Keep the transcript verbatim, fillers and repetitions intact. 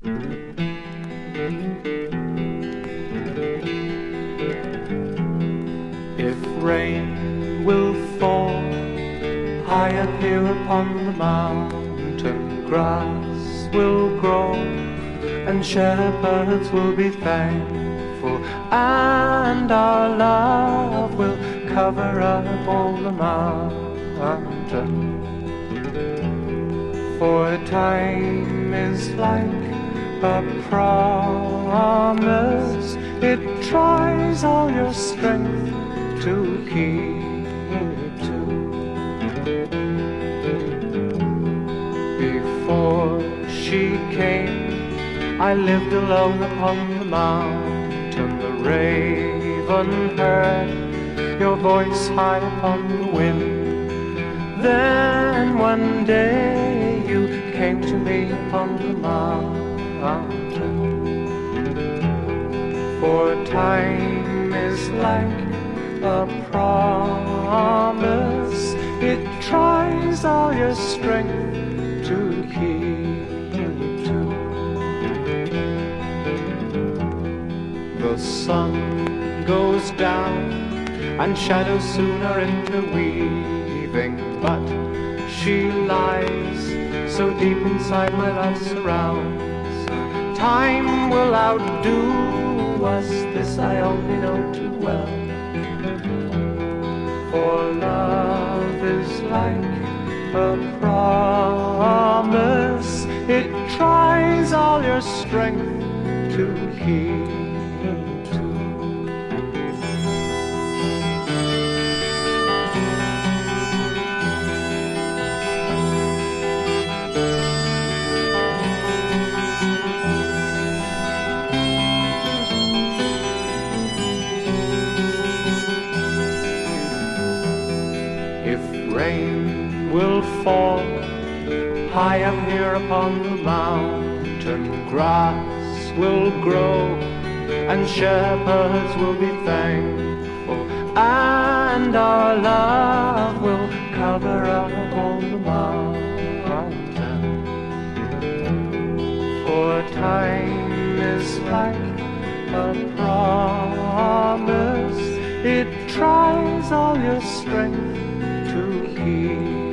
If rain will fall high up here upon the mountain, grass will grow and shepherds will be thankful, and our love will cover up all the mountain. For time is like a promise, it tries all your strength to keep to. Before she came, I lived alone upon the mountain. The raven heard your voice high upon the wind. Then one day you came to me upon the mountain. For time is like a promise, it tries all your strength to keep to. The sun goes down and shadows soon are interweaving, but she lies so deep inside my love's surrounds. Time will outdo us, this I only know too well. For love is like a promise, it tries all your strength to keep to. If rain will fall high up here upon the mountain, grass will grow and shepherds will be thankful, and our love will cover up all the mountain. For time is like a promise, it tries all your strength to keep